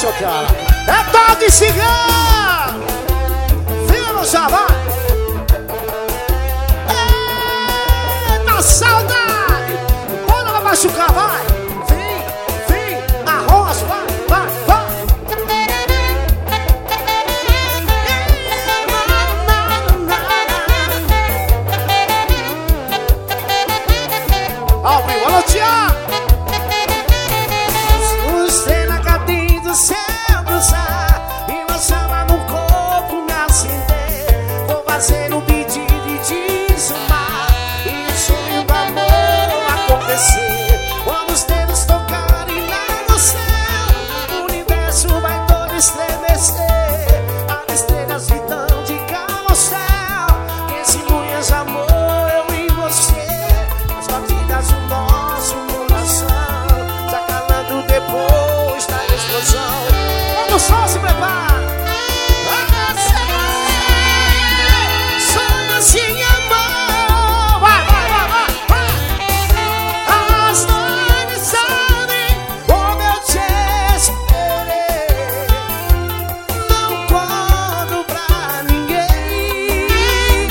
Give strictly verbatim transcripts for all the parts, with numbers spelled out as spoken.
seu cara. É toque cigano. Filho no Javá. Eita saudade. Bora lá machucar, vai. Vem, vem, arroz, vai, vai, vai. Ao vivo, alô, Tiago. Você na cadinha do céu cruzar e uma chama no corpo me acender. Vou fazer um pedido e desumar e o sonho do amor acontecer. Quando os dedos tocarem lá no céu, o universo vai todo estremecer. As estrelas gritam de carrossel, testemunhas de amor, eu e você. As batidas do nosso coração, já calando depois da explosão. Vamos só se prepara. Sonha sem amor. Vai, vai, vai, vai, vai. As noites sabem como eu te esperei. Não conto pra ninguém.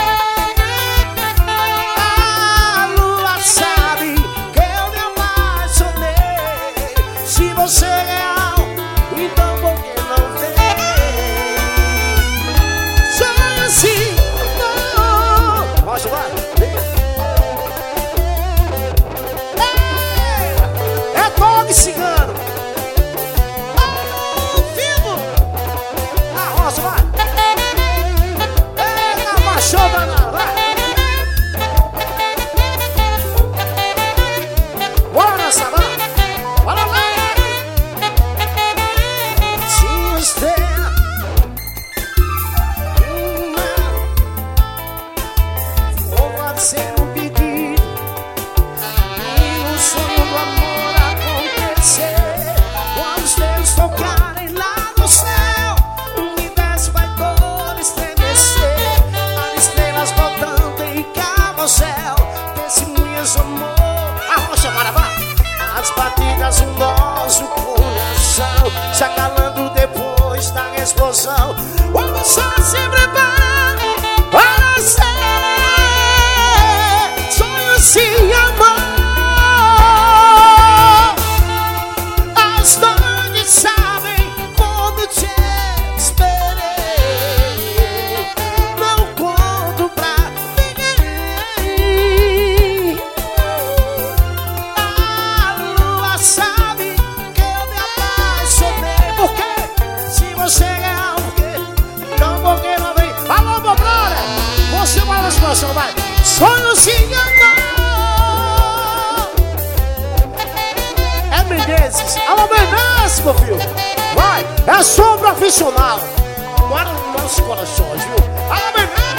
A lua sabe que eu me apaixonei. Se você é real, então por que não vem? Sonha assim, não. Rocha, vai, vem. É, é toque cigano. Ao vivo. A roça, vai. Eita, baixou danado, vai. Bora, Savana. Bora lá. Se você vou fazer um pedido e o sonho do amor acontecer. Quando os dedos tocarem lá no céu, o universo vai todo estremecer. As estrelas rodando em carrossel, testemunhas de amor. A rocha maravá. As batidas do nosso coração, já calando depois da explosão. Vamos só se preparar para ser sonho sem amor. As noites sabem como te esperei. Não conto pra ninguém. A lua sabe que eu me apaixonei. Por quê? Se você é real, por quê? Então por que não vem? Alô, meu brother, você vai na expansão, vai. Sonho sem amor. É Menezes. Alô, Menezes, meu filho. Vai, é som profissional. Agora nos nossos corações, viu? Alô, Menezes.